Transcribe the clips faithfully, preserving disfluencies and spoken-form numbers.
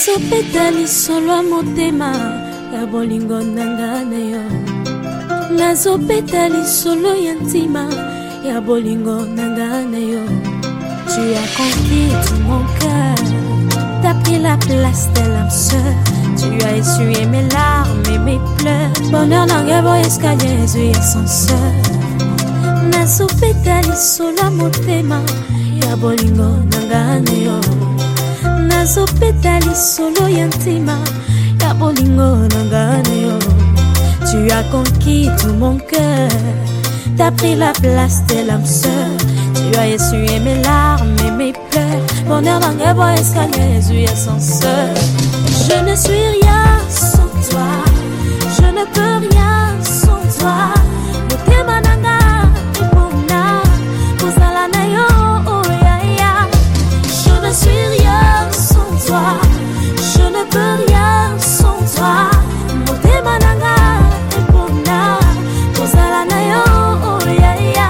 Nazopetali solo motema ya bolingo nanga na yo. Nazopetali solo ya ntima ya bolingo nanga na yo. Tu as conquis tout mon cœur, t'as pris la place de l'âme sœur. Tu as essuyé mes larmes et mes pleurs. Bonheur nanga boy escalier et ascenseur. Nazopetali solo motema ya bolingo nanga na yo. Nazopetali solo ya ntima ya bolingo nanga na yo. Tu as conquis tout mon cœur, t'as pris la place de l'âme sœur. Tu as essuyé mes larmes et mes pleurs. Bonheur nanga boy escalier et ascenseur. Je ne suis rien sans toi, je ne peux rien sans toi. Motema nanga ipona kozala na yo, oh ya ya. Je ne suis rien sans toi, je ne peux rien sans toi. Motema nanga ipona kozala na yo, oh ya ya.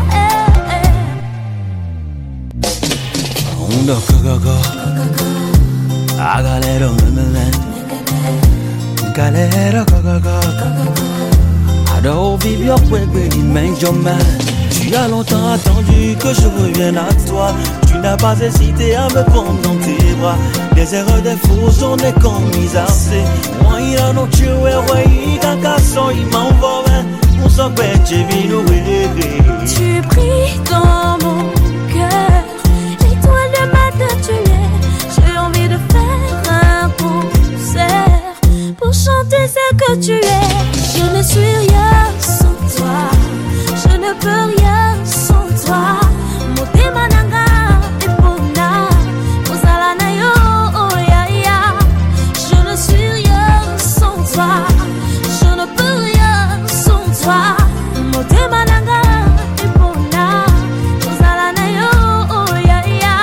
Undo kagaga agalero memelen galero kagaga ado vivio kwegwe mange your man. Tu as longtemps attendu que je revienne à toi. Tu n'as pas hésité à me prendre dans tes bras. Des erreurs, des faux, j'en ai commis assez. Moi il a non tué, ouais, il a cassé, il m'envoie. On s'en pète, j'ai vu nous rêver. Tu brilles dans mon cœur, l'étoile de matin tu es. J'ai envie de faire un concert pour chanter ce que tu es. Je ne suis rien sans toi, je ne peux rien sans toi. Motema nanga epona kozala na yo, oh ya ya. Je ne suis rien sans toi, je ne peux rien sans toi. Motema nanga epona kozala na yo, oh ya ya.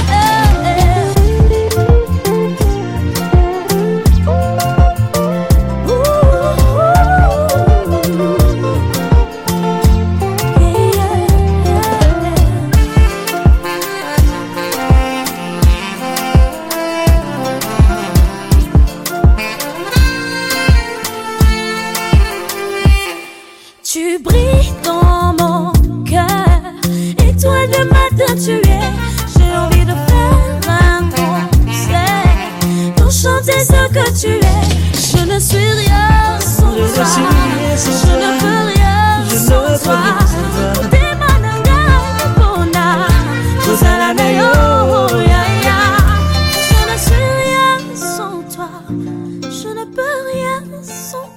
Tu brilles dans mon cœur, étoile de matin tu es. J'ai envie de faire un concert pour chanter ce que tu es. Je ne suis rien sans toi, je ne peux rien sans toi. Motema nanga epona kozala na yo, oh ya ya. Je ne suis rien sans toi, je ne peux rien sans toi.